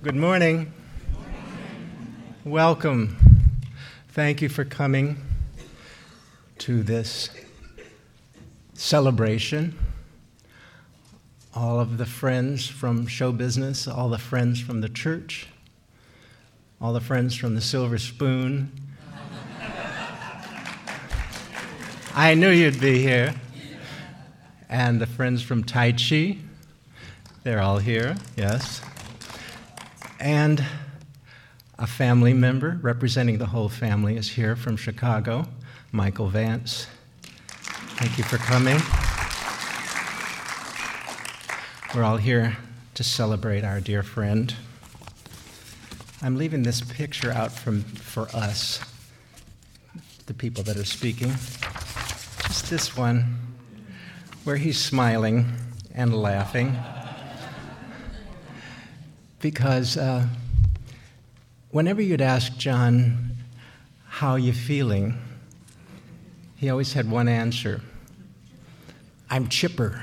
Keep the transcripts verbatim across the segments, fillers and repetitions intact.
Good morning. Welcome. Thank you for coming to this celebration. All of the friends from show business, all the friends from the church, all the friends from the Silver Spoon. I knew you'd be here. And the friends from Tai Chi, they're all here, yes. And a family member representing the whole family is here from Chicago, Michael Vance. Thank you for coming. We're all here to celebrate our dear friend. I'm leaving this picture out from for us, the people that are speaking. Just this one, where he's smiling and laughing. Because uh, whenever you'd ask John, how you feeling, he always had one answer: I'm chipper.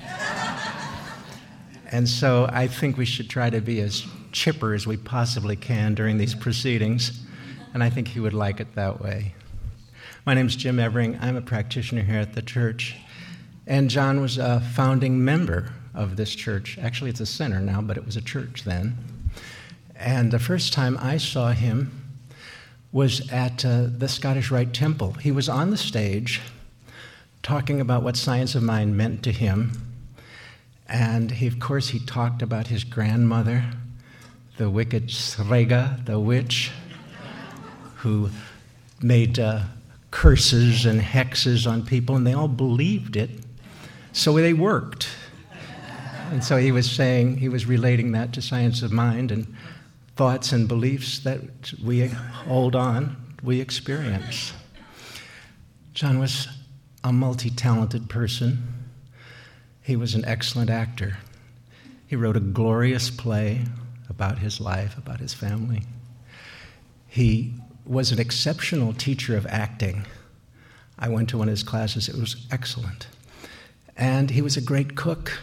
And so I think we should try to be as chipper as we possibly can during these proceedings, and I think he would like it that way. My name's Jim Evering. I'm a practitioner here at the church, and John was a founding member of this church. Actually, it's a center now, but it was a church then. And the first time I saw him was at uh, the Scottish Rite Temple. He was on the stage talking about what Science of Mind meant to him. And he, of course, he talked about his grandmother, the wicked Srega, the witch, who made uh, curses and hexes on people, and they all believed it. So they worked. And so he was saying, he was relating that to Science of Mind and thoughts and beliefs that we hold on, we experience. John was a multi-talented person. He was an excellent actor. He wrote a glorious play about his life, about his family. He was an exceptional teacher of acting. I went to one of his classes. It was excellent. And he was a great cook.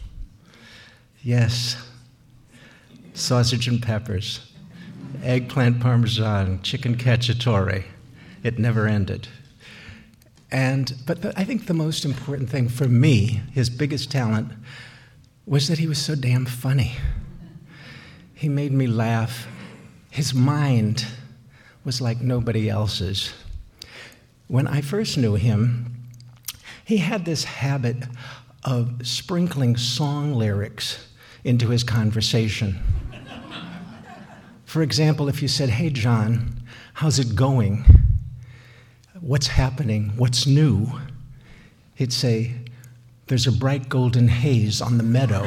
Yes, sausage and peppers, eggplant parmesan, chicken cacciatore. It never ended. And but the, I think the most important thing for me, his biggest talent, was that he was so damn funny. He made me laugh. His mind was like nobody else's. When I first knew him, he had this habit of sprinkling song lyrics into his conversation. For example, if you said, "Hey, John, how's it going? What's happening? What's new?" He'd say, "There's a bright golden haze on the meadow."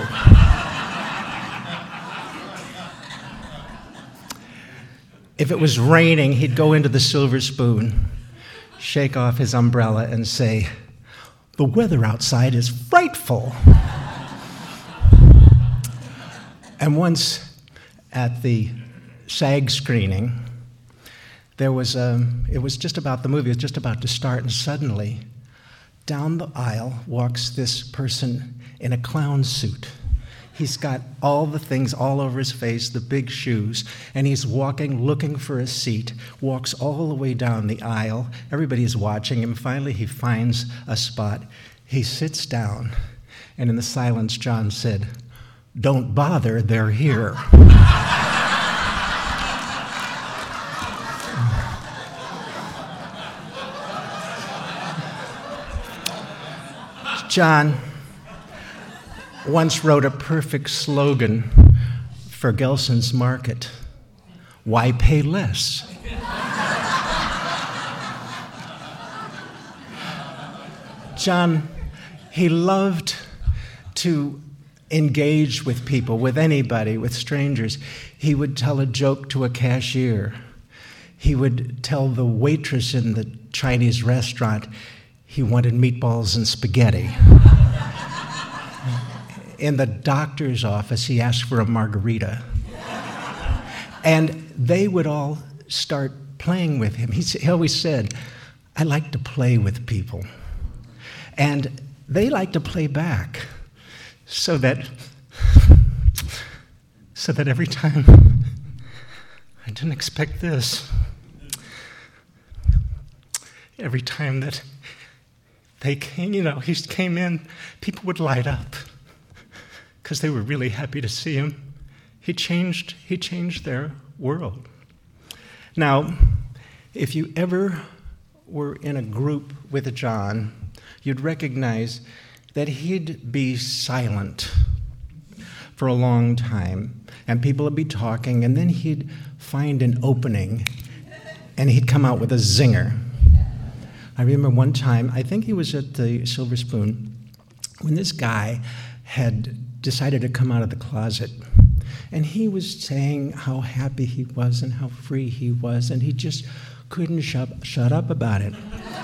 If it was raining, he'd go into the Silver Spoon, shake off his umbrella, and say, "The weather outside is frightful." And once at the SAG screening, there was a, it was just about the movie, it was just about to start, and suddenly, down the aisle walks this person in a clown suit. He's got all the things all over his face, the big shoes, and he's walking, looking for a seat, walks all the way down the aisle. Everybody's watching him. Finally, he finds a spot. He sits down, and in the silence, John said, "Don't bother, they're here." John once wrote a perfect slogan for Gelson's Market: "Why pay less?" John, he loved to engage with people, with anybody, with strangers. He would tell a joke to a cashier. He would tell the waitress in the Chinese restaurant he wanted meatballs and spaghetti. In the doctor's office, he asked for a margarita. And they would all start playing with him. He, he always said, "I like to play with people." And they like to play back, so that so that every time I didn't expect this. Every time that they came, you know, he came in, people would light up because they were really happy to see him. He changed, he changed their world. Now, if you ever were in a group with John, you'd recognize that he'd be silent for a long time, and people would be talking, and then he'd find an opening, and he'd come out with a zinger. I remember one time, I think he was at the Silver Spoon, when this guy had decided to come out of the closet, and he was saying how happy he was and how free he was, and he just couldn't shut, shut up about it.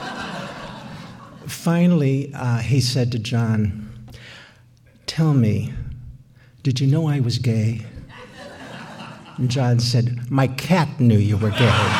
Finally, uh, he said to John, "Tell me, did you know I was gay?" And John said, "My cat knew you were gay."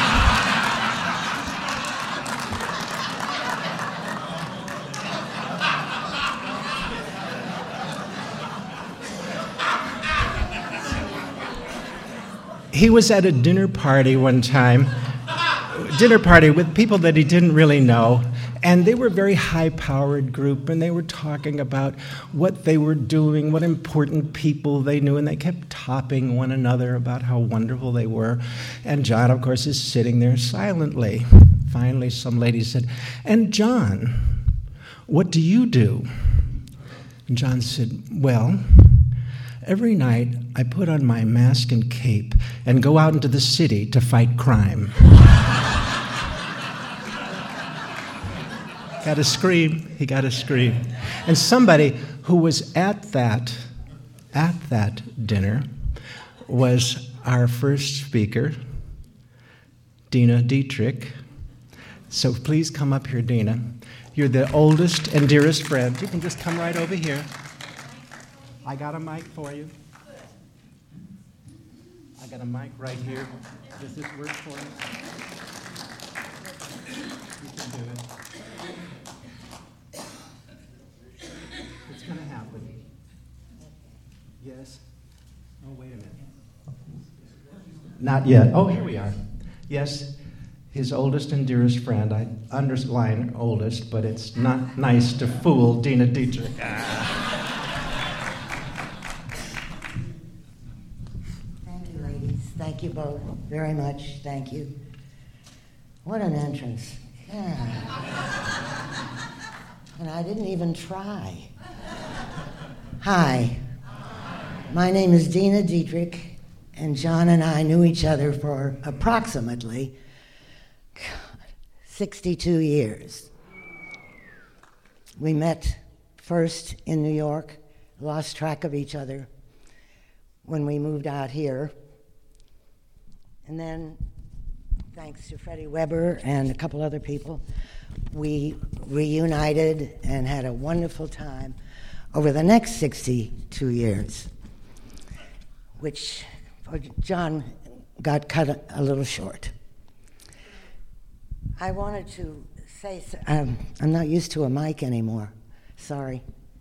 He was at a dinner party one time, dinner party with people that he didn't really know, and they were a very high-powered group, and they were talking about what they were doing, what important people they knew, and they kept topping one another about how wonderful they were. And John, of course, is sitting there silently. Finally, some lady said, "And John, what do you do?" And John said, "Well, every night I put on my mask and cape and go out into the city to fight crime." Got to scream. He got to scream. And somebody who was at that, at that dinner was our first speaker, Dina Dietrich. So please come up here, Dina. You're the oldest and dearest friend. You can just come right over here. I got a mic for you. I got a mic right here. Does this work for you? You can do it. It's going to happen. Yes? Oh, wait a minute. Not yet. Oh, here we are. Yes, his oldest and dearest friend. I underline oldest, but it's not nice to fool Dina Dietrich. Ah. Thank you both very much. Thank you. What an entrance. Yeah. And I didn't even try. Hi. My name is Dina Dietrich, and John and I knew each other for approximately sixty-two years. We met first in New York, lost track of each other when we moved out here. And then, thanks to Freddie Weber and a couple other people, we reunited and had a wonderful time over the next sixty-two years, which for John got cut a, a little short. I wanted to say, um, I'm not used to a mic anymore, sorry.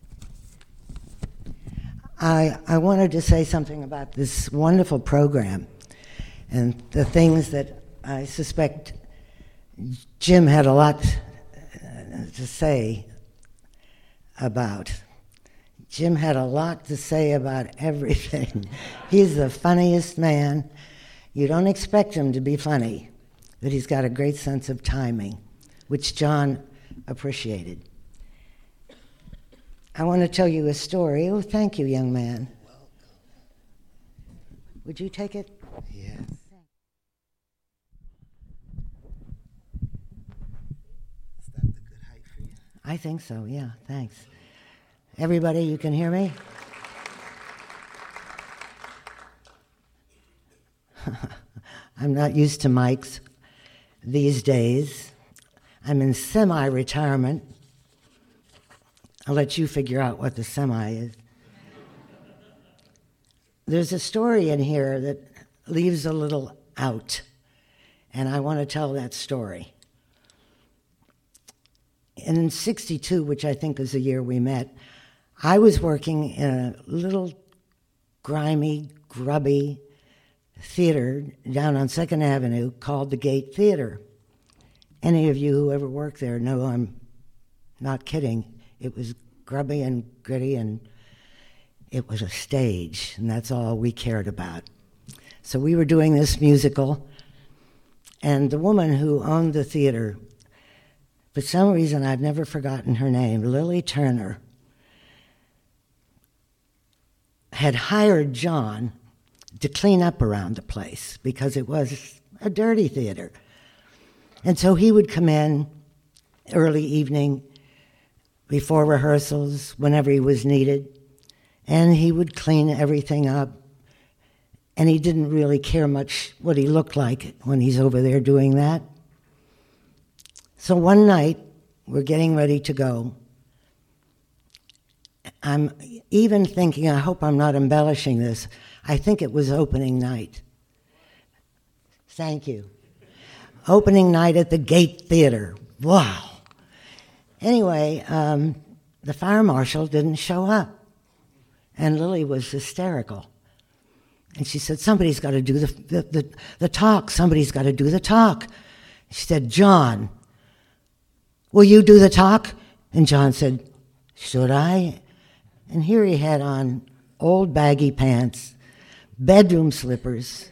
I, I wanted to say something about this wonderful program and the things that I suspect Jim had a lot to say about. Jim had a lot to say about everything. He's the funniest man. You don't expect him to be funny, but he's got a great sense of timing, which John appreciated. I want to tell you a story. Oh, thank you, young man. Welcome. Would you take it? Yes. Is that the good height for you? I think so, yeah, thanks. Everybody, you can hear me? I'm not used to mics these days. I'm in semi-retirement. I'll let you figure out what the semi is. There's a story in here that leaves a little out, and I want to tell that story. And in sixty-two, which I think was the year we met, I was working in a little grimy, grubby theater down on Second Avenue called the Gate Theater. Any of you who ever worked there know I'm not kidding. It was grubby and gritty, and it was a stage, and that's all we cared about. So we were doing this musical, and the woman who owned the theater, for some reason I've never forgotten her name, Lily Turner, had hired John to clean up around the place because it was a dirty theater. And so he would come in early evening, before rehearsals, whenever he was needed, and he would clean everything up. And he didn't really care much what he looked like when he's over there doing that. So one night, we're getting ready to go. I'm even thinking, I hope I'm not embellishing this, I think it was opening night. Thank you. Opening night at the Gate Theater. Wow. Anyway, um, the fire marshal didn't show up, and Lily was hysterical. And she said, somebody's got to do the, the, the, the talk. Somebody's got to do the talk. She said, John, will you do the talk? And John said, should I? And here he had on old baggy pants, bedroom slippers.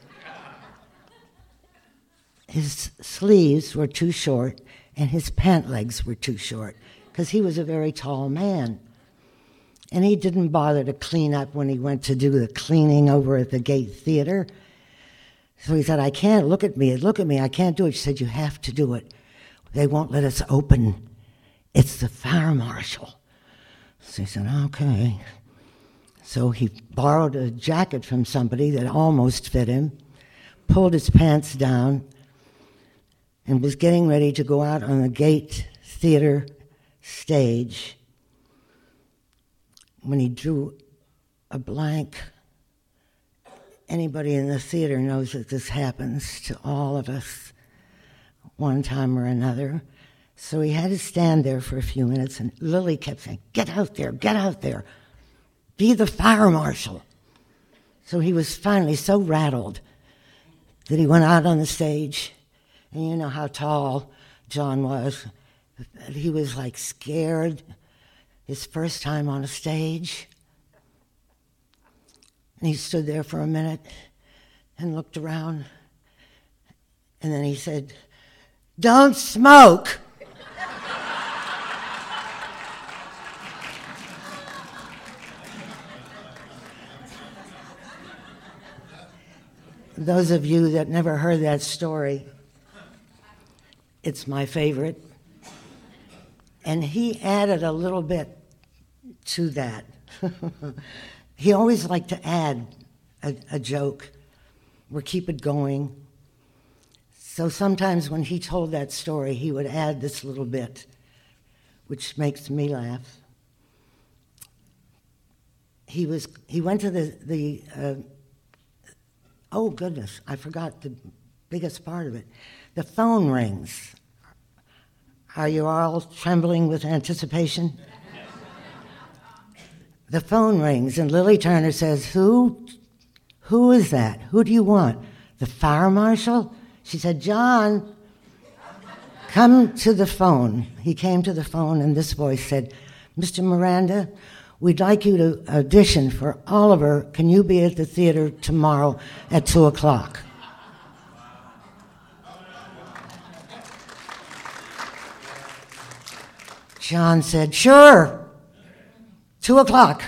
His sleeves were too short, and his pant legs were too short, because he was a very tall man. And he didn't bother to clean up when he went to do the cleaning over at the Gate Theater. So he said, I can't, look at me, look at me, I can't do it. She said, you have to do it. They won't let us open. It's the fire marshal. So he said, okay. So he borrowed a jacket from somebody that almost fit him, pulled his pants down, and was getting ready to go out on the Gate Theater stage when he drew a blank. Anybody in the theater knows that this happens to all of us one time or another. So he had to stand there for a few minutes, and Lily kept saying, get out there, get out there, be the fire marshal. So he was finally so rattled that he went out on the stage, and you know how tall John was. He was like scared, his first time on a stage. And he stood there for a minute and looked around, and then he said, don't smoke. Those of you that never heard that story, it's my favorite. And he added a little bit to that. He always liked to add a, a joke or keep it going. So sometimes when he told that story, he would add this little bit, which makes me laugh. He was he went to the the uh, oh goodness, I forgot the biggest part of it. The phone rings. Are you all trembling with anticipation? The phone rings, and Lily Turner says, who? Who is that? Who do you want? The fire marshal? She said, John, come to the phone. He came to the phone, and this voice said, Mister Miranda, we'd like you to audition for Oliver. Can you be at the theater tomorrow at two o'clock? John said, sure. Two o'clock.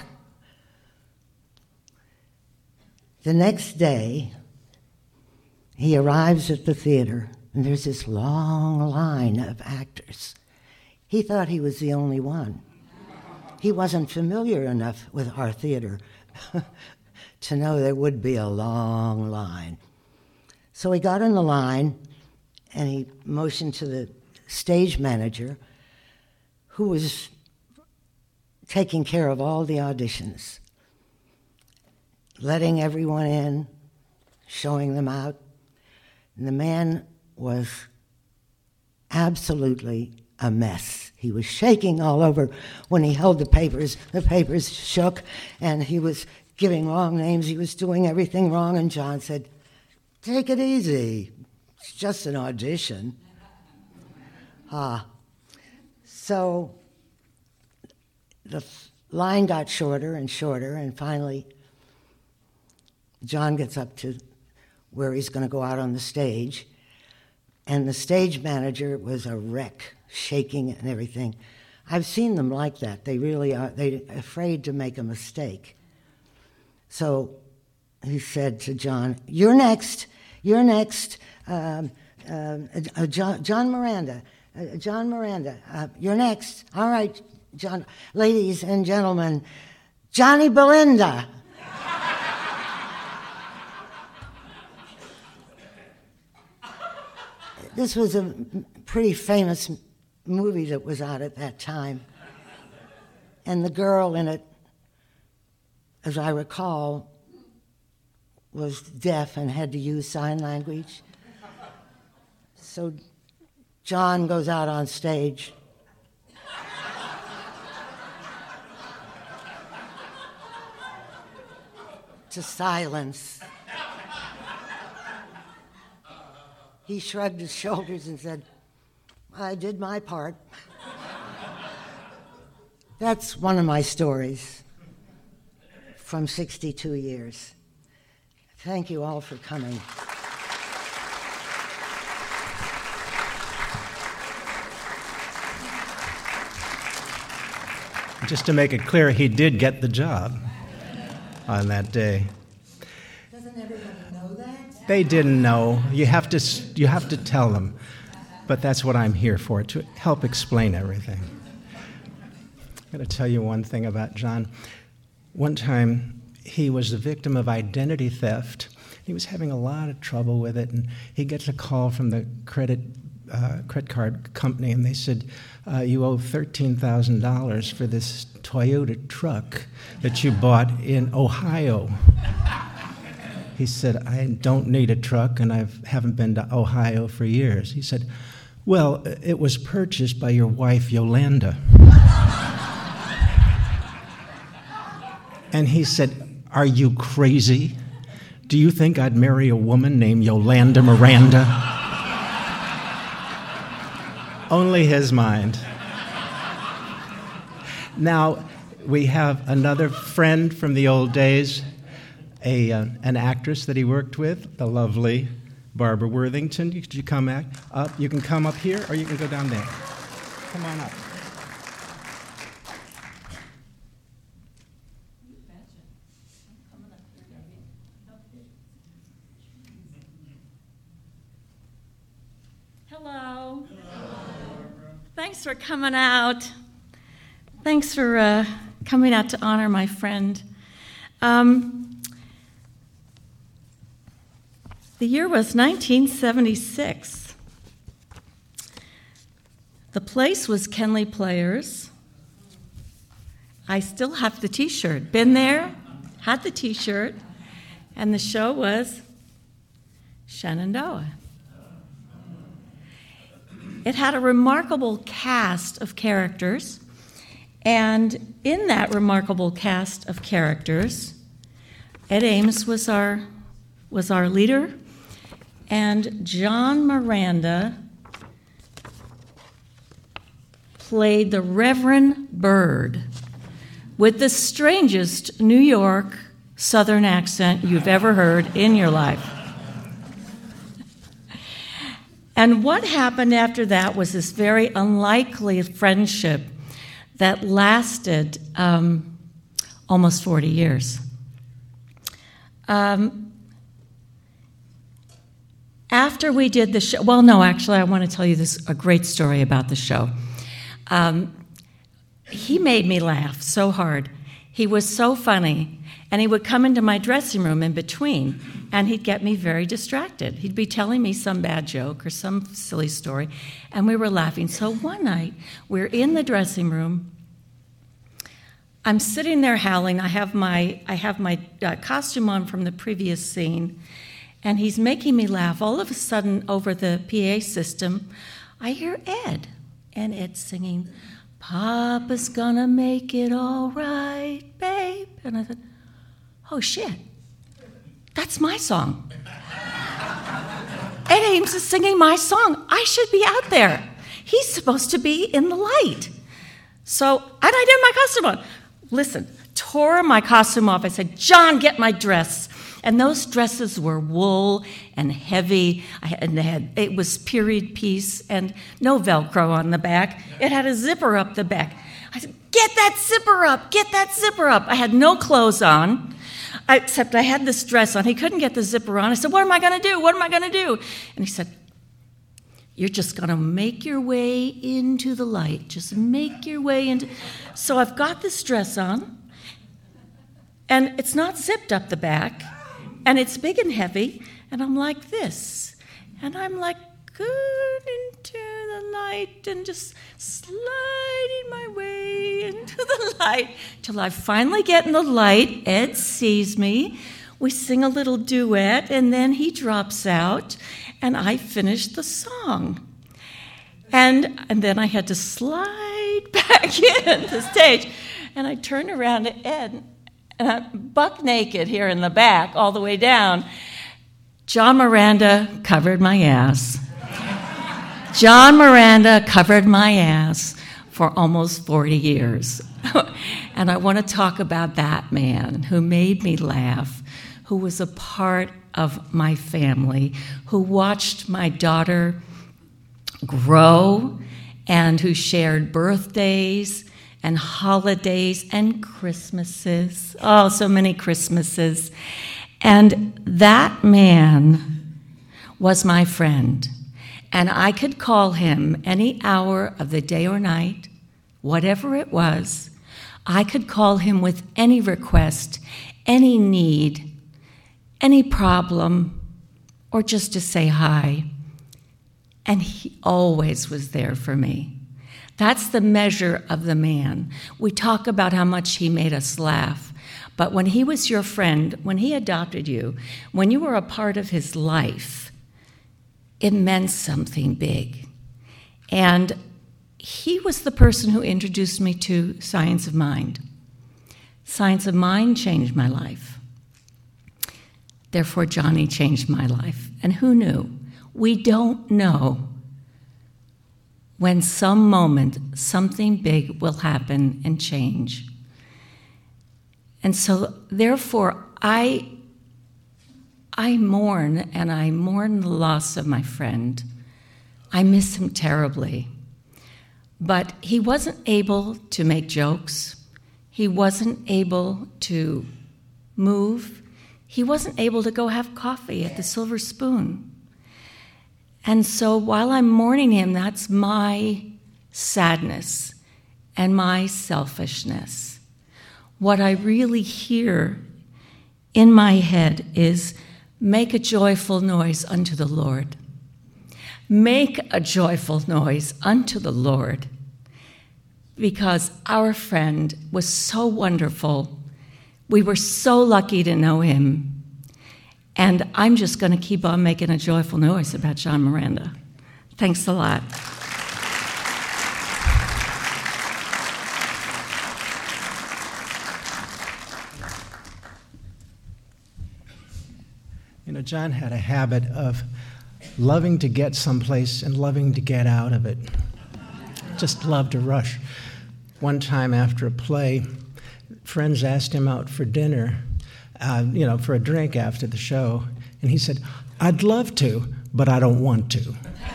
The next day, he arrives at the theater, and there's this long line of actors. He thought he was the only one. He wasn't familiar enough with our theater to know there would be a long line. So he got in the line, and he motioned to the stage manager, who was taking care of all the auditions, letting everyone in, showing them out. And the man was absolutely a mess. He was shaking all over when he held the papers. The papers shook, and he was giving wrong names. He was doing everything wrong, and John said, take it easy. It's just an audition. Ah. So the line got shorter and shorter, and finally John gets up to where he's going to go out on the stage, and the stage manager was a wreck, shaking and everything. I've seen them like that. They really are, they're afraid to make a mistake. So he said to John, "You're next, you're next, um, uh, uh, John, John Miranda, uh, John Miranda, uh, you're next. All right, John, ladies and gentlemen, Johnny Belinda." This was a pretty famous movie that was out at that time. And the girl in it, as I recall, was deaf and had to use sign language. So John goes out on stage. To silence. He shrugged his shoulders and said, "I did my part." That's one of my stories from sixty-two years. Thank you all for coming. Just to make it clear, he did get the job on that day. Doesn't everybody know that? They didn't know. You have to, you have to tell them. But that's what I'm here for, to help explain everything. I'm going to tell you one thing about John. One time, he was the victim of identity theft. He was having a lot of trouble with it, and he gets a call from the credit uh, credit card company, and they said, uh, "You owe thirteen thousand dollars for this Toyota truck that you bought in Ohio." He said, "I don't need a truck, and I haven't been to Ohio for years." He said, "Well, it was purchased by your wife, Yolanda." And he said, "Are you crazy? Do you think I'd marry a woman named Yolanda Miranda?" Only his mind. Now, we have another friend from the old days, a uh, an actress that he worked with, the lovely Barbara Worthington. Could you come back up? You can come up here, or you can go down there. Come on up. Hello. Hello. Thanks for coming out. Thanks for uh, coming out to honor my friend. Um, the year was nineteen seventy-six. The place was Kenley Players. I still have the T-shirt. Been there, had the T-shirt, and the show was Shenandoah. It had a remarkable cast of characters, and in that remarkable cast of characters, Ed Ames was our was our leader, and John Miranda played the Reverend Bird with the strangest New York Southern accent you've ever heard in your life. And what happened after that was this very unlikely friendship that lasted um, almost forty years. Um, after we did the show, well, no, actually, I want to tell you this a great story about the show. Um, he made me laugh so hard. He was so funny. And he would come into my dressing room in between, and he'd get me very distracted. He'd be telling me some bad joke or some silly story, and we were laughing. So one night, we're in the dressing room. I'm sitting there howling. I have my I have my uh, costume on from the previous scene, and he's making me laugh. All of a sudden, over the P A system, I hear Ed, and Ed's singing, "Papa's gonna make it all right, babe." And I thought, oh, shit, that's my song. Ed Ames is singing my song. I should be out there. He's supposed to be in the light. So, and I did my costume on. Listen, tore my costume off. I said, John, get my dress. And those dresses were wool and heavy. I had, and they had, it was period piece and no Velcro on the back. It had a zipper up the back. I said, get that zipper up, get that zipper up. I had no clothes on, except I had this dress on. He couldn't get the zipper on. I said, what am I going to do? What am I going to do? And he said, you're just going to make your way into the light. Just make your way into... So I've got this dress on, and it's not zipped up the back, and it's big and heavy, and I'm like this. And I'm like, good into the light, and just sliding my way into the light, till I finally get in the light. Ed sees me. We sing a little duet, and then he drops out, and I finish the song. And, and then I had to slide back in the stage, and I turned around to Ed, and I'm buck naked here in the back, all the way down. John Miranda covered my ass. John Miranda covered my ass for almost forty years. And I want to talk about that man who made me laugh, who was a part of my family, who watched my daughter grow, and who shared birthdays and holidays and Christmases. Oh, so many Christmases. And that man was my friend. And I could call him any hour of the day or night, whatever it was. I could call him with any request, any need, any problem, or just to say hi. And he always was there for me. That's the measure of the man. We talk about how much he made us laugh. But when he was your friend, when he adopted you, when you were a part of his life, it meant something big. And he was the person who introduced me to Science of Mind. Science of Mind changed my life. Therefore, Johnny changed my life. And who knew? We don't know when some moment something big will happen and change. And so, therefore, I, I mourn, and I mourn the loss of my friend. I miss him terribly. But he wasn't able to make jokes. He wasn't able to move. He wasn't able to go have coffee at the Silver Spoon. And so while I'm mourning him, that's my sadness and my selfishness. What I really hear in my head is, make a joyful noise unto the Lord. Make a joyful noise unto the Lord. Because our friend was so wonderful. We were so lucky to know him. And I'm just going to keep on making a joyful noise about John Miranda. Thanks a lot. You know, John had a habit of loving to get someplace and loving to get out of it. Just loved to rush. One time after a play, friends asked him out for dinner, uh, you know, for a drink after the show, and he said, I'd love to, but I don't want to.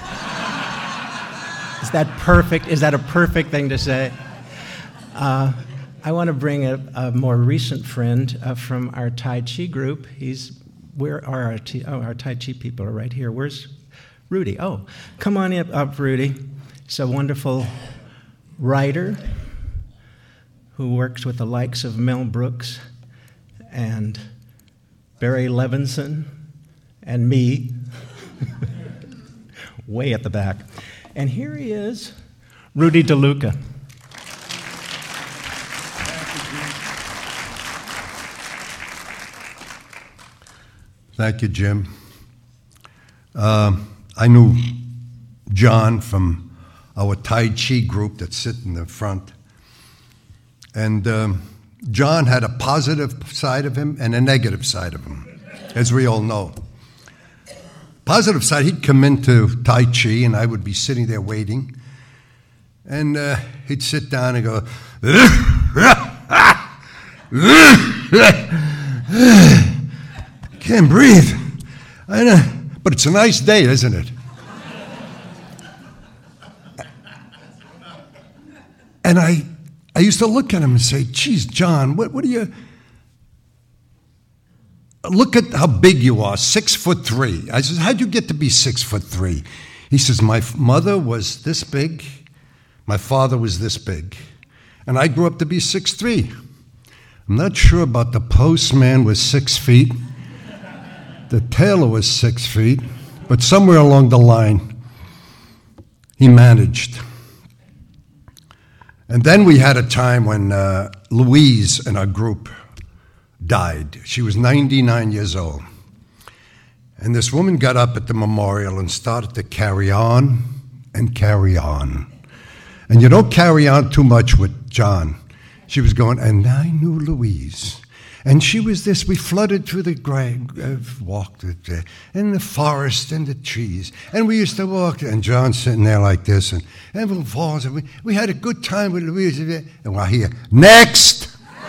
Is that perfect? Is that a perfect thing to say? Uh, I want to bring a, a more recent friend uh, from our Tai Chi group. He's Where are our, t- oh, our Tai Chi people are right here. Where's Rudy? Oh, come on up, up, Rudy. He's a wonderful writer who works with the likes of Mel Brooks and Barry Levinson and me, way at the back. And here he is, Rudy DeLuca. Thank you, Jim. Uh, I knew John from our Tai Chi group that sit in the front. And um, John had a positive side of him and a negative side of him, as we all know. positive side, he'd come into Tai Chi, and I would be sitting there waiting. And uh, he'd sit down and go, can't breathe. I know. But it's a nice day, isn't it? And I I used to look at him and say, geez, John, what, what are you... Look at how big you are, six foot three. I said, how'd you get to be six foot three? He says, my mother was this big, my father was this big, and I grew up to be six three. I'm not sure about the postman was six feet, the tailor was six feet, but somewhere along the line, he managed. And then we had a time when uh, Louise in our group died. She was ninety-nine years old. And this woman got up at the memorial and started to carry on and carry on. And you don't carry on too much with John. She was going, and I knew Louise. And she was this, we flooded through the ground, uh, walked it, uh, in the forest and the trees. And we used to walk, and John's sitting there like this, and everyone falls, and we, we had a good time with Louise. And we're here, next!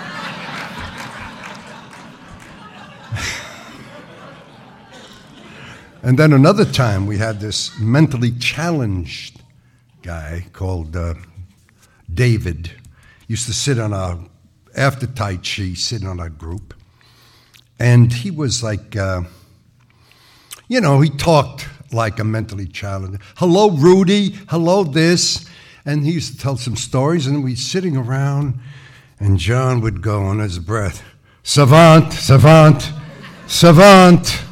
And then another time we had this mentally challenged guy called uh, David. Used to sit on our, after Tai Chi, sitting on our group. And he was like, uh, you know, he talked like a mentally challenged. Hello, Rudy. Hello, this. And he used to tell some stories, and we'd sitting around, and John would go on his breath, savant, savant, savant.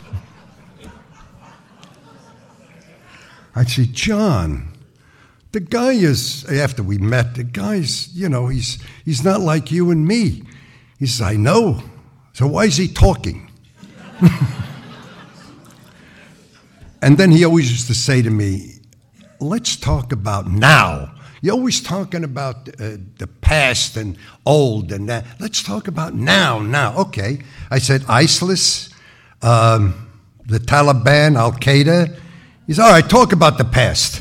I'd say, John, the guy is, after we met, the guy's, you know, he's he's not like you and me. He says, I know. So why is he talking? And then he always used to say to me, let's talk about now. You're always talking about uh, the past and old and that. Let's talk about now, now. Okay. I said, ISIS, um, the Taliban, Al-Qaeda. He said, all right, talk about the past.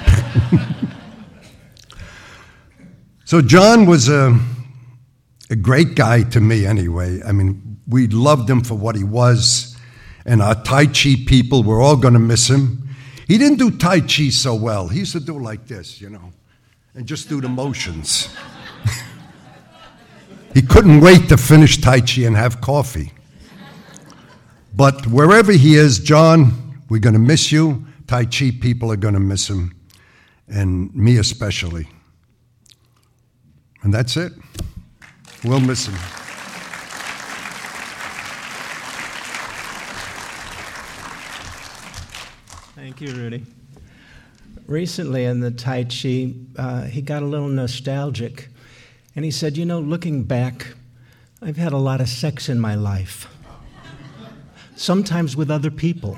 So John was a, a great guy to me anyway. I mean, we loved him for what he was, and our Tai Chi people were all going to miss him. He didn't do Tai Chi so well. He used to do like this, you know, and just do the motions. He couldn't wait to finish Tai Chi and have coffee. But wherever he is, John, we're going to miss you. Tai Chi people are going to miss him, and me especially. And that's it. We'll miss him. Thank you, Rudy. Recently in the Tai Chi, uh, he got a little nostalgic, and he said, you know, looking back, I've had a lot of sex in my life, sometimes with other people.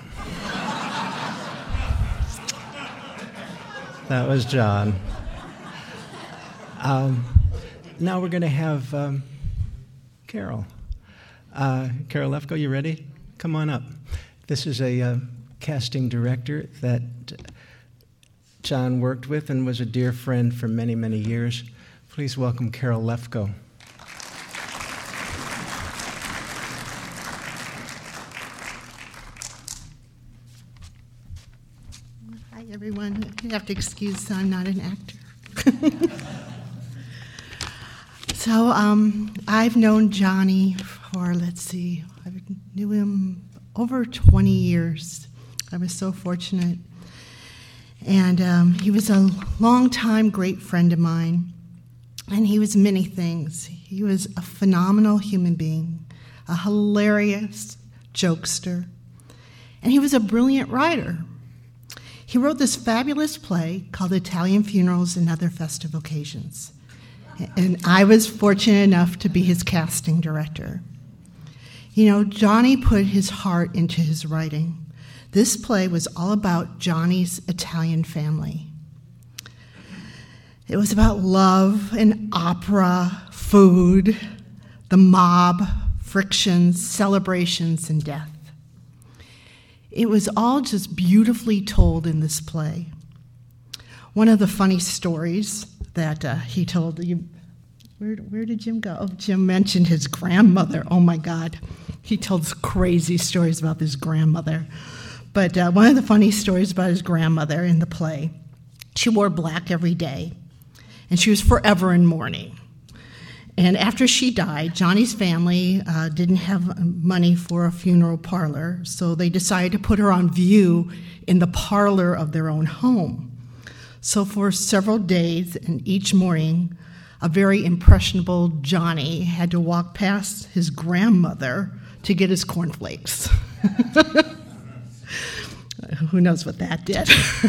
That was John. Um, now we're going to have um, Carol. Uh, Carol Lefko, you ready? Come on up. This is a uh, casting director that John worked with and was a dear friend for many, many years. Please welcome Carol Lefko. Hi, everyone. You have to excuse I'm not an actor. So um, I've known Johnny for, let's see, I knew him over twenty years. I was so fortunate. And um, he was a longtime great friend of mine. And he was many things. He was a phenomenal human being, a hilarious jokester, and he was a brilliant writer. He wrote this fabulous play called Italian Funerals and Other Festive Occasions. And I was fortunate enough to be his casting director. You know, Johnny put his heart into his writing. This play was all about Johnny's Italian family. It was about love and opera, food, the mob, frictions, celebrations, and death. It was all just beautifully told in this play. One of the funny stories that uh, he told, you, where, where did Jim go? Oh, Jim mentioned his grandmother. Oh my God. He told crazy stories about his grandmother. But uh, one of the funny stories about his grandmother in the play, she wore black every day, and she was forever in mourning. And after she died, Johnny's family uh, didn't have money for a funeral parlor, so they decided to put her on view in the parlor of their own home. So for several days and each morning, a very impressionable Johnny had to walk past his grandmother to get his cornflakes. Who knows what that did?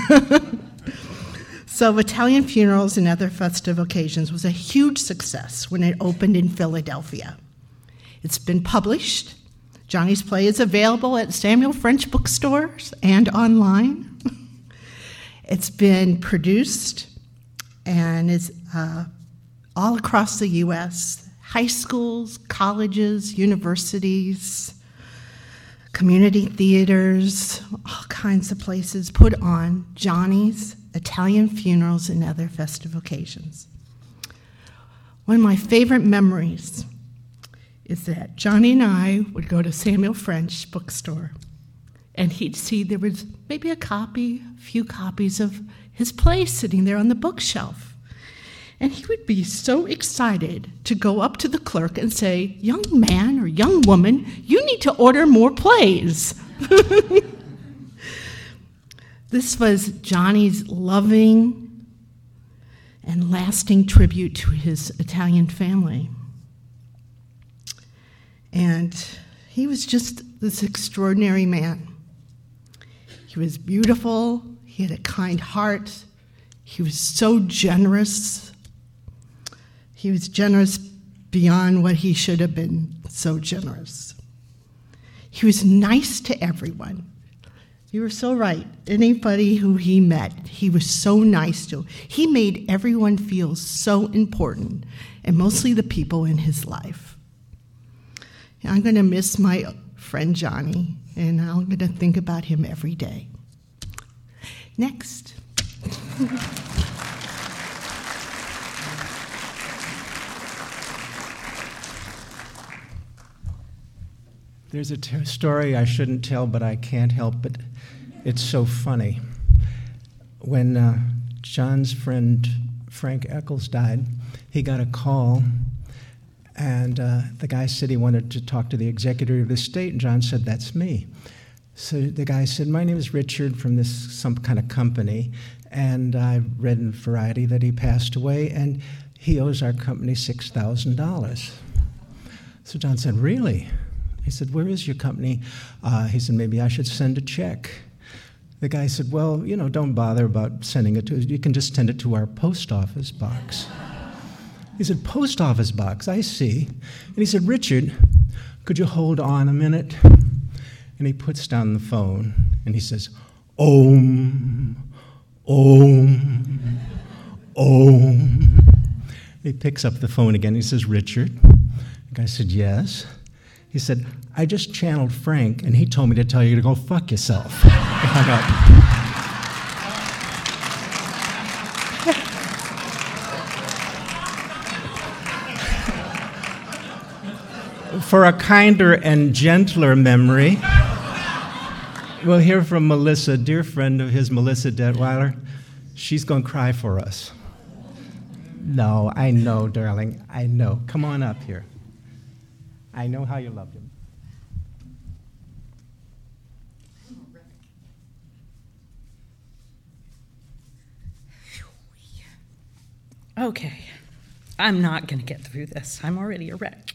So Italian Funerals and Other Festive Occasions was a huge success when it opened in Philadelphia. It's been published. Johnny's play is available at Samuel French bookstores and online. It's been produced and is uh, all across the U S, high schools, colleges, universities, community theaters, all kinds of places put on Johnny's Italian Funerals and Other Festive Occasions. One of my favorite memories is that Johnny and I would go to Samuel French bookstore, and he'd see there was maybe a copy, a few copies of his play sitting there on the bookshelf. And he would be so excited to go up to the clerk and say, "Young man or young woman, you need to order more plays." This was Johnny's loving and lasting tribute to his Italian family. And he was just this extraordinary man. He was beautiful, he had a kind heart, he was so generous. He was generous beyond what he should have been, so generous. He was nice to everyone. You were so right. Anybody who he met, he was so nice to. He made everyone feel so important, and mostly the people in his life. I'm going to miss my friend Johnny, and I'm going to think about him every day. Next. There's a t- story I shouldn't tell, but I can't help it. It's so funny. When uh, John's friend Frank Eccles died, he got a call, and uh, the guy said he wanted to talk to the executive of the estate, and John said, "That's me." So the guy said, "My name is Richard from this some kind of company, and I read in Variety that he passed away, and he owes our company six thousand dollars. So John said, "Really?" He said, "Where is your company?" Uh, he said, "Maybe I should send a check." The guy said, "Well, you know, don't bother about sending it to us. You can just send it to our post office box." He said, "Post office box, I see." And he said, "Richard, could you hold on a minute?" And he puts down the phone, and he says, "Om, Om, Om." He picks up the phone again. He says, "Richard?" The guy said, "Yes." He said, "I just channeled Frank, and he told me to tell you to go fuck yourself." He hung up. For a kinder and gentler memory, we'll hear from Melissa, a dear friend of his, Melissa Detweiler. She's going to cry for us. No, I know, darling. I know. Come on up here. I know how you loved him. Okay, I'm not going to get through this. I'm already a wreck.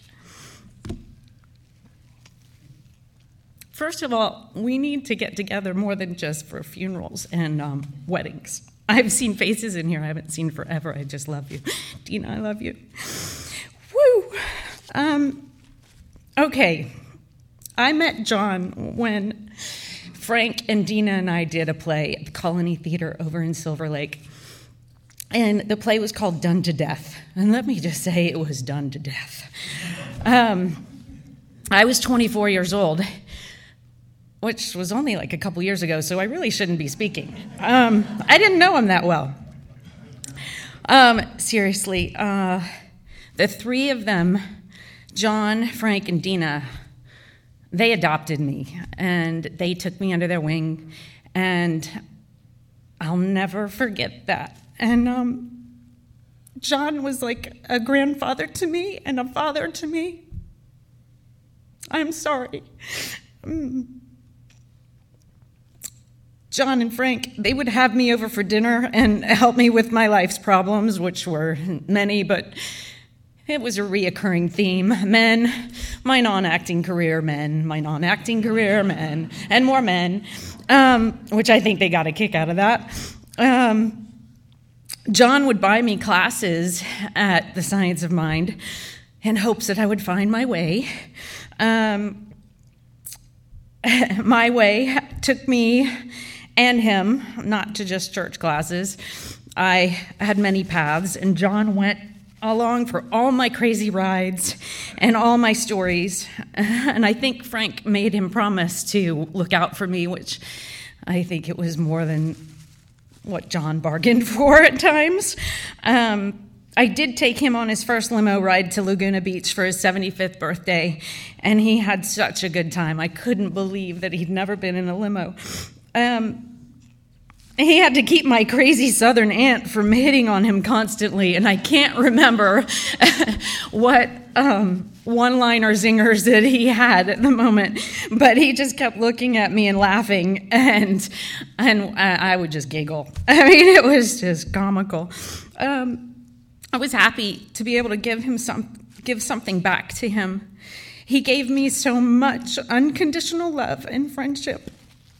First of all, we need to get together more than just for funerals and um, weddings. I've seen faces in here I haven't seen forever. I just love you. Dina, I love you. Woo! Um, okay, I met John when Frank and Dina and I did a play at the Colony Theater over in Silver Lake. And the play was called Done to Death. And let me just say, it was done to death. Um, I was twenty-four years old. which was only like a couple years ago, so I really shouldn't be speaking. Um, I didn't know him that well. Um, seriously, uh, the three of them, John, Frank, and Dina, they adopted me, and they took me under their wing, and I'll never forget that. And um, John was like a grandfather to me and a father to me. I'm sorry. Um, John and Frank, they would have me over for dinner and help me with my life's problems, which were many, but it was a reoccurring theme. Men, my non-acting career, men, my non-acting career, men, and more men, um, which I think they got a kick out of that. Um, John would buy me classes at the Science of Mind in hopes that I would find my way. Um, my way took me and him, not to just church classes. I had many paths, and John went along for all my crazy rides and all my stories. And I think Frank made him promise to look out for me, which I think it was more than what John bargained for at times. Um, I did take him on his first limo ride to Laguna Beach for his seventy-fifth birthday, and he had such a good time. I couldn't believe that he'd never been in a limo. Um, he had to keep my crazy southern aunt from hitting on him constantly, and I can't remember what um, one-liner zingers that he had at the moment, but he just kept looking at me and laughing, and and I would just giggle. I mean, it was just comical. Um, I was happy to be able to give him some, give something back to him. He gave me so much unconditional love and friendship.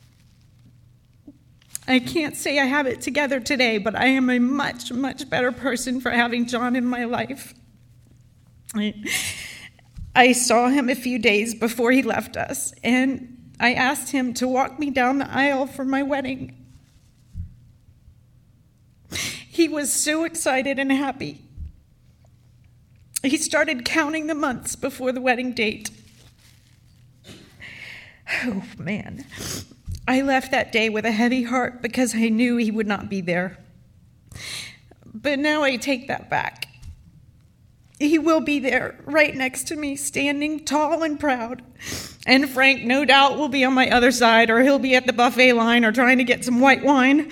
I can't say I have it together today, but I am a much, much better person for having John in my life. I, I saw him a few days before he left us, and I asked him to walk me down the aisle for my wedding. He was so excited and happy. He started counting the months before the wedding date. Oh, man. I left that day with a heavy heart because I knew he would not be there. But now I take that back. He will be there, right next to me, standing tall and proud. And Frank, no doubt, will be on my other side, or he'll be at the buffet line or trying to get some white wine.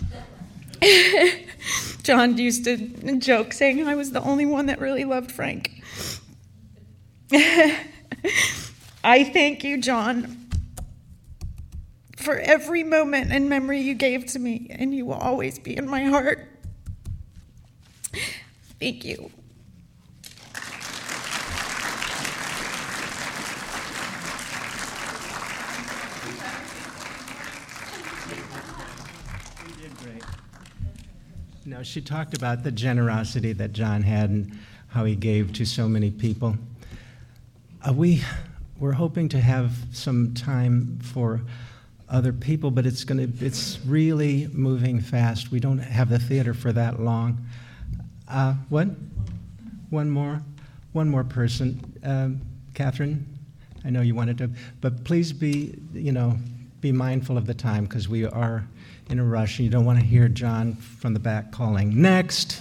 John used to joke, saying I was the only one that really loved Frank. I thank you, John, for every moment and memory you gave to me, and you will always be in my heart. Thank you. No, she talked about the generosity that John had and how he gave to so many people. Uh, we we're hoping to have some time for other people, but it's going to it's really moving fast. We don't have the theater for that long. Uh, what? One more, one more person. Um, Catherine, I know you wanted to, but please be you know be mindful of the time because we are in a rush, and you don't want to hear John from the back calling, "Next!"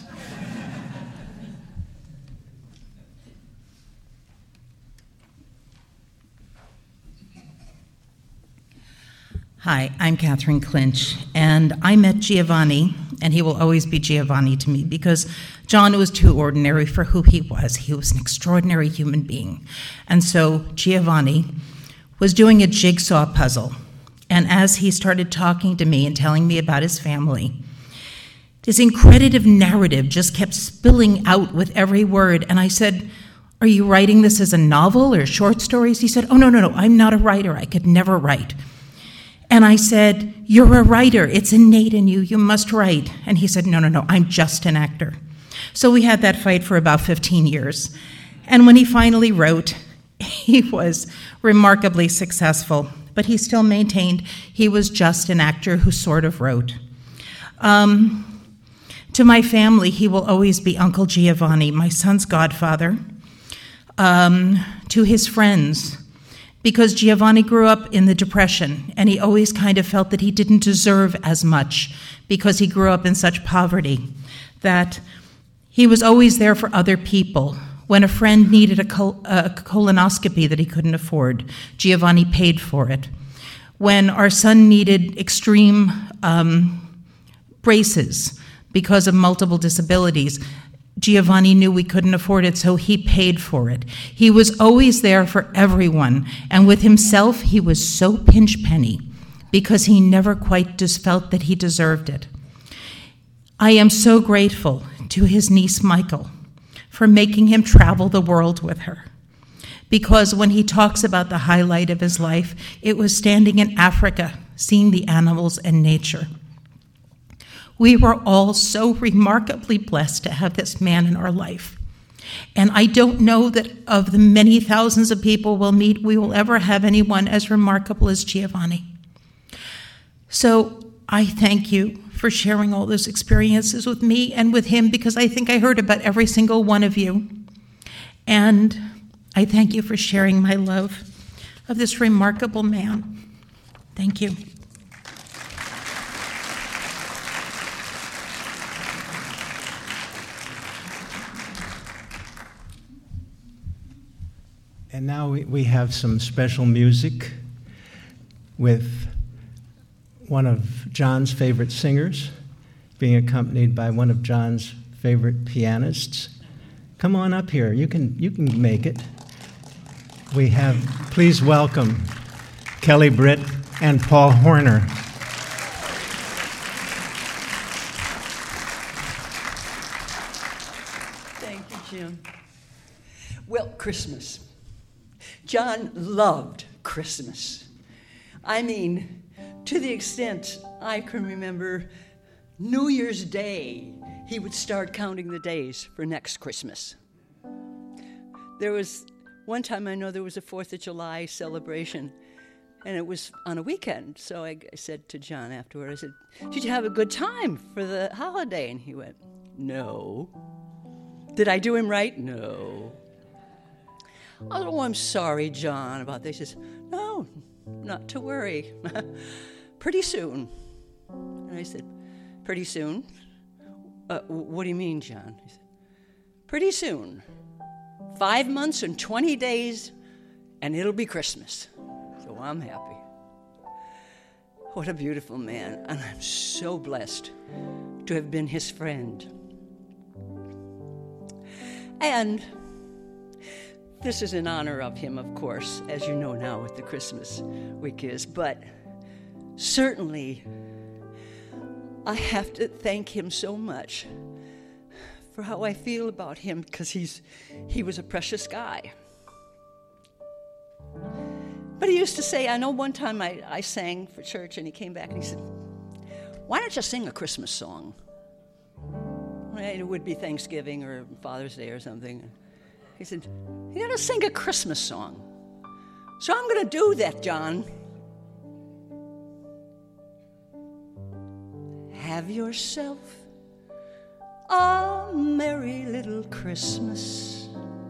Hi, I'm Catherine Clinch, and I met Giovanni, and he will always be Giovanni to me because John was too ordinary for who he was. He was an extraordinary human being. And so Giovanni was doing a jigsaw puzzle. And as he started talking to me and telling me about his family, this incredible narrative just kept spilling out with every word. And I said, "Are you writing this as a novel or short stories?" He said, "Oh, no, no, no, I'm not a writer. I could never write." And I said, "You're a writer. It's innate in you. You must write." And he said, "No, no, no, I'm just an actor." So we had that fight for about fifteen years. And when he finally wrote, he was remarkably successful. But he still maintained he was just an actor who sort of wrote. Um, to my family, he will always be Uncle Giovanni, my son's godfather. Um, to his friends, because Giovanni grew up in the Depression, and he always kind of felt that he didn't deserve as much because he grew up in such poverty, that he was always there for other people. When a friend needed a, col- a colonoscopy that he couldn't afford, Giovanni paid for it. When our son needed extreme um, braces because of multiple disabilities, Giovanni knew we couldn't afford it, so he paid for it. He was always there for everyone, and with himself, he was so pinch penny because he never quite just felt that he deserved it. I am so grateful to his niece, Michael, for making him travel the world with her. Because when he talks about the highlight of his life, it was standing in Africa, seeing the animals and nature. We were all so remarkably blessed to have this man in our life. And I don't know that of the many thousands of people we'll meet, we will ever have anyone as remarkable as Giovanni. So I thank you for sharing all those experiences with me and with him, because I think I heard about every single one of you. And I thank you for sharing my love of this remarkable man. Thank you. And now we, we have some special music with one of John's favorite singers, being accompanied by one of John's favorite pianists. Come on up here. You can you can make it. We have, please welcome Kelly Britt and Paul Horner. Thank you, Jim. Well, Christmas. John loved Christmas. I mean, to the extent I can remember New Year's Day, he would start counting the days for next Christmas. There was one time I know there was a fourth of July celebration, and it was on a weekend. So I, I said to John afterward, I said, "Did you have a good time for the holiday?" And he went, "No." Did I do him right? No. "Oh, I'm sorry, John, about this." He says, "No, not to worry. Pretty soon." And I said, "Pretty soon? Uh, what do you mean, John?" He said, "Pretty soon. Five months and twenty days, and it'll be Christmas." So I'm happy. What a beautiful man. And I'm so blessed to have been his friend. And this is in honor of him, of course, as you know now what the Christmas week is. But certainly, I have to thank him so much for how I feel about him, because he's he was a precious guy. But he used to say, I know one time I, I sang for church, and he came back and he said, "Why don't you sing a Christmas song?" It would be Thanksgiving or Father's Day or something. He said, "You gotta sing a Christmas song." So I'm gonna do that, John. Have yourself a merry little Christmas.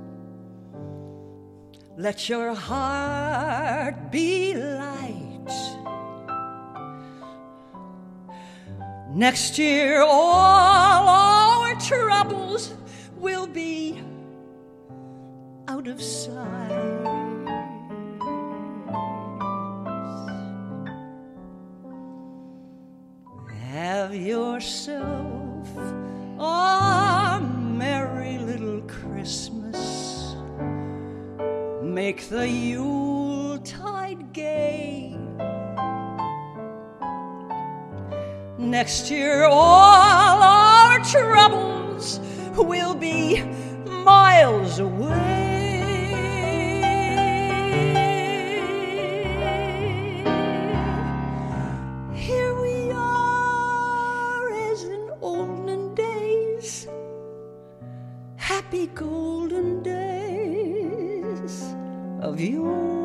Let your heart be light. Next year all our troubles will be out of sight. Have yourself a merry little Christmas. Make the Yuletide gay. Next year all our troubles will be miles away. Here we are as in olden days, happy golden days of yore.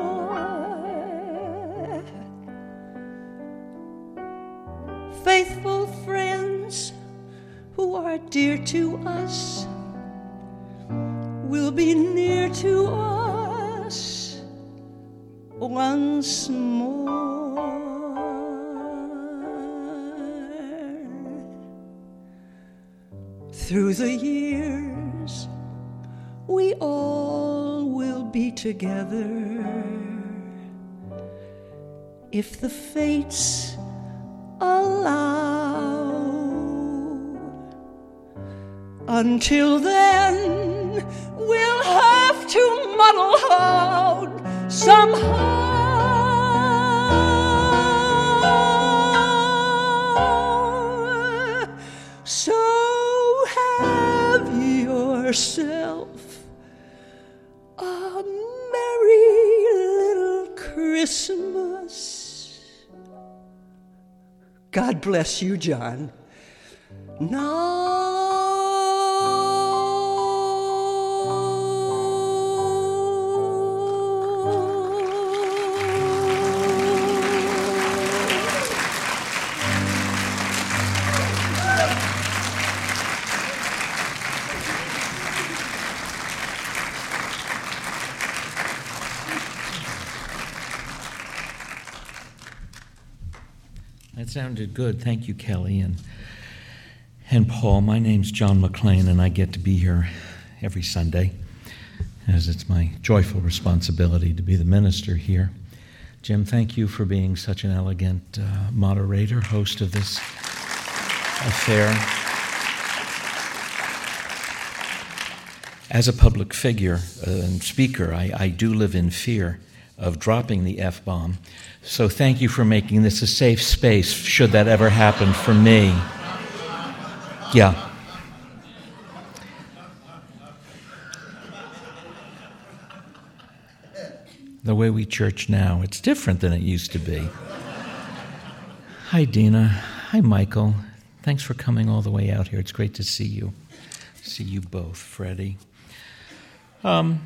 Faithful friends who are dear to us will be near to us once more. Through the years, we all will be together if the fates allow. Until then, we'll have to muddle out somehow. So have yourself a merry little Christmas. God bless you, John. Now. That sounded good. Thank you, Kelly and and Paul. My name's John McLean, and I get to be here every Sunday, as it's my joyful responsibility to be the minister here. Jim, thank you for being such an elegant uh, moderator, host of this affair. As a public figure uh, and speaker, I, I do live in fear of dropping the F-bomb. So thank you for making this a safe space, should that ever happen for me. Yeah. The way we church now, it's different than it used to be. Hi, Dina. Hi, Michael. Thanks for coming all the way out here. It's great to see you. See you both, Freddie. Um...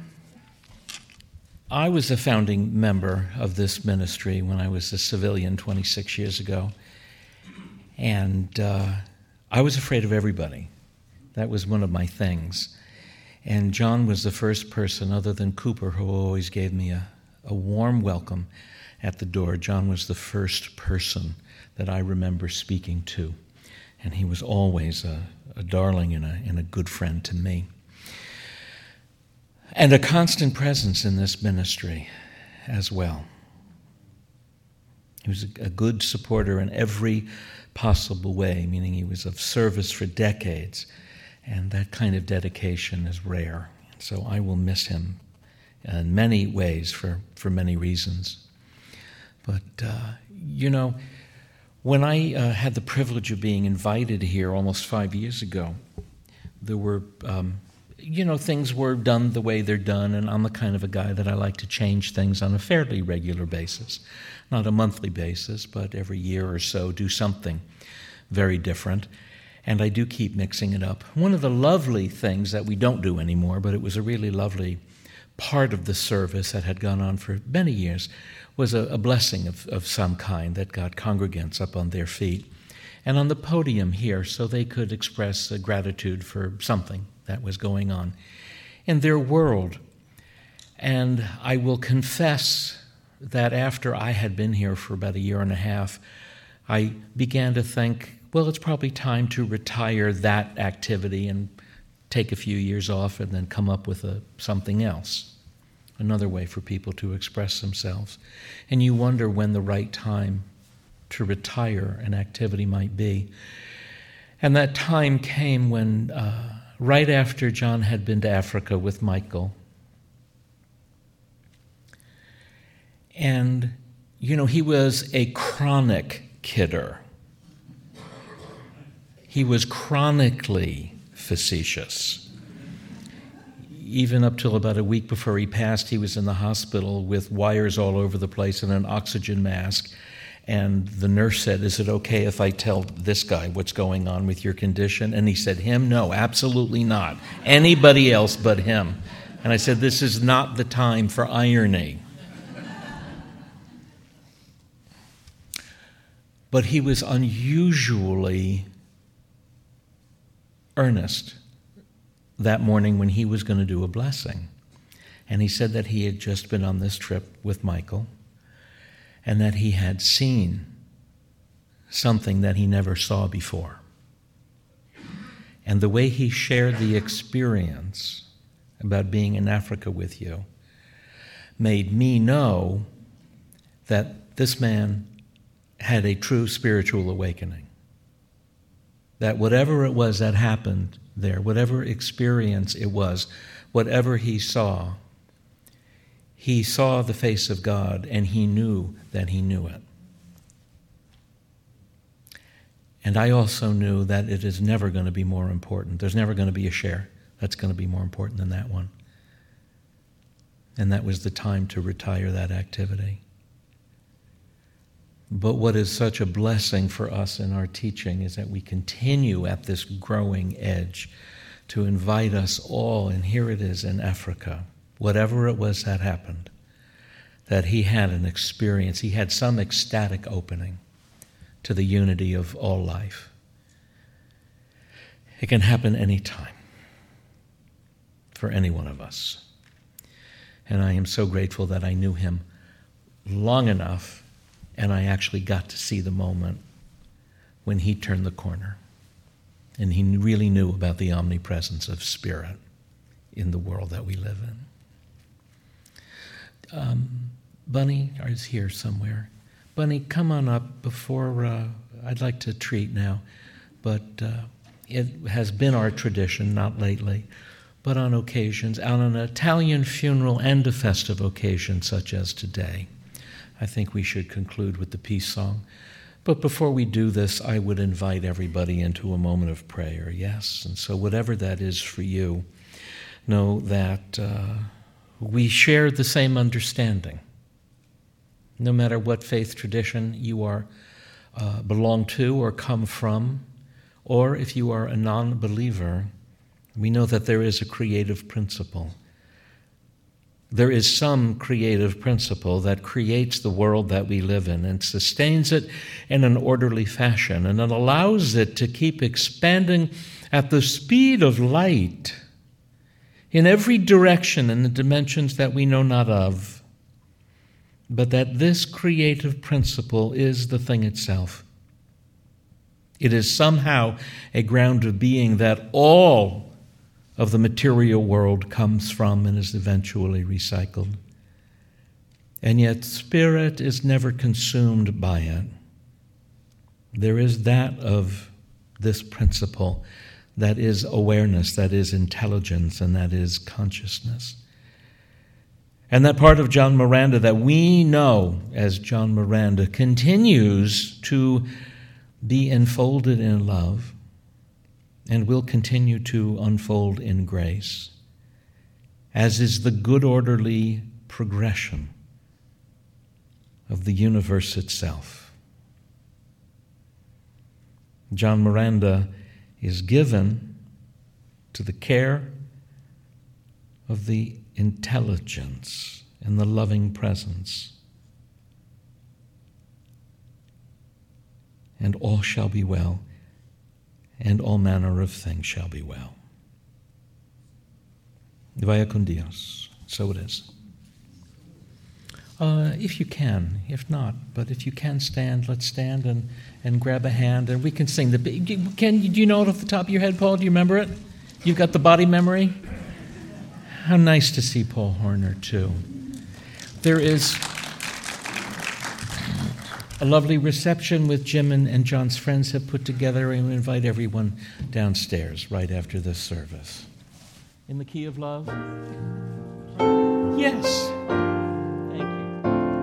I was a founding member of this ministry when I was a civilian twenty-six years ago, and uh, I was afraid of everybody. That was one of my things. And John was the first person, other than Cooper, who always gave me a, a warm welcome at the door. John was the first person that I remember speaking to, and he was always a, a darling and a, and a good friend to me. And a constant presence in this ministry as well. He was a good supporter in every possible way, meaning he was of service for decades, and that kind of dedication is rare. So I will miss him in many ways for, for many reasons. But, uh, you know, when I uh, had the privilege of being invited here almost five years ago, there were... Um, You know, things were done the way they're done, and I'm the kind of a guy that I like to change things on a fairly regular basis. Not a monthly basis, but every year or so do something very different. And I do keep mixing it up. One of the lovely things that we don't do anymore, but it was a really lovely part of the service that had gone on for many years, was a, a blessing of, of some kind that got congregants up on their feet and on the podium here so they could express a gratitude for something that was going on in their world. And I will confess that after I had been here for about a year and a half, I began to think, well, it's probably time to retire that activity and take a few years off and then come up with a, something else, another way for people to express themselves. And you wonder when the right time to retire an activity might be. And that time came when... Uh, Right after John had been to Africa with Michael. And, you know, he was a chronic kidder. He was chronically facetious. Even up till about a week before he passed, he was in the hospital with wires all over the place and an oxygen mask. And the nurse said, is it okay if I tell this guy what's going on with your condition? And he said, him? No, absolutely not. Anybody else but him. And I said, this is not the time for irony. But he was unusually earnest that morning when he was going to do a blessing. And he said that he had just been on this trip with Michael, and that he had seen something that he never saw before. And the way he shared the experience about being in Africa with you made me know that this man had a true spiritual awakening. That whatever it was that happened there, whatever experience it was, whatever he saw, he saw the face of God and he knew that he knew it. And I also knew that it is never going to be more important. There's never going to be a share that's going to be more important than that one. And that was the time to retire that activity. But what is such a blessing for us in our teaching is that we continue at this growing edge to invite us all, and here it is in Africa, whatever it was that happened, that he had an experience, he had some ecstatic opening to the unity of all life. It can happen anytime for any one of us. And I am so grateful that I knew him long enough, and I actually got to see the moment when he turned the corner and he really knew about the omnipresence of Spirit in the world that we live in. Um, Bunny is here somewhere. Bunny, come on up before, uh, I'd like to treat now, but uh, it has been our tradition, not lately, but on occasions, on an Italian funeral and a festive occasion such as today, I think we should conclude with the peace song. But before we do this, I would invite everybody into a moment of prayer, yes? And so whatever that is for you, know that uh, we share the same understanding. No matter what faith tradition you are uh, belong to or come from, or if you are a non-believer, we know that there is a creative principle. There is some creative principle that creates the world that we live in and sustains it in an orderly fashion, and it allows it to keep expanding at the speed of light in every direction in the dimensions that we know not of. But that this creative principle is the thing itself. It is somehow a ground of being that all of the material world comes from and is eventually recycled. And yet Spirit is never consumed by it. There is that of this principle that is awareness, that is intelligence, and that is consciousness. And that part of John Miranda that we know as John Miranda continues to be enfolded in love and will continue to unfold in grace, as is the good orderly progression of the universe itself. John Miranda is given to the care of the intelligence and the loving presence. And all shall be well, and all manner of things shall be well. Vaya con Dios. So it is. Uh, if you can, if not, but if you can stand, let's stand and, and grab a hand, and we can sing the. Can do you know it off the top of your head, Paul? Do you remember it? You've got the body memory. How nice to see Paul Horner, too. There is a lovely reception with Jim and, and John's friends have put together, and we invite everyone downstairs right after this service. In the key of love? Yes. Thank you.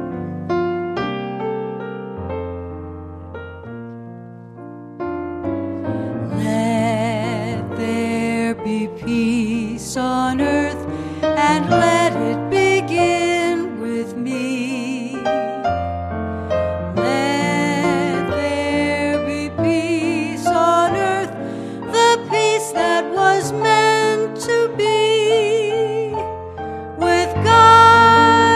Let there be peace on earth, and let it begin with me. Let there be peace on earth, the peace that was meant to be with God.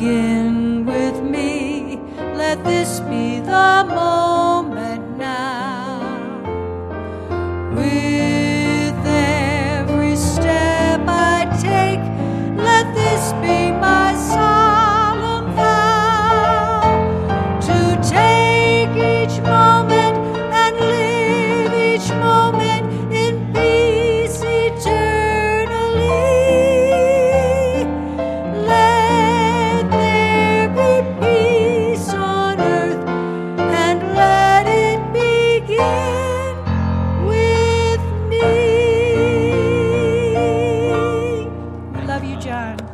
begin with me. Let this be the moment now. With every step I take, let this be my solemn vow, to take each moment and live each moment in peace eternally. Let there be peace on earth, and let it begin with me. We love you, John.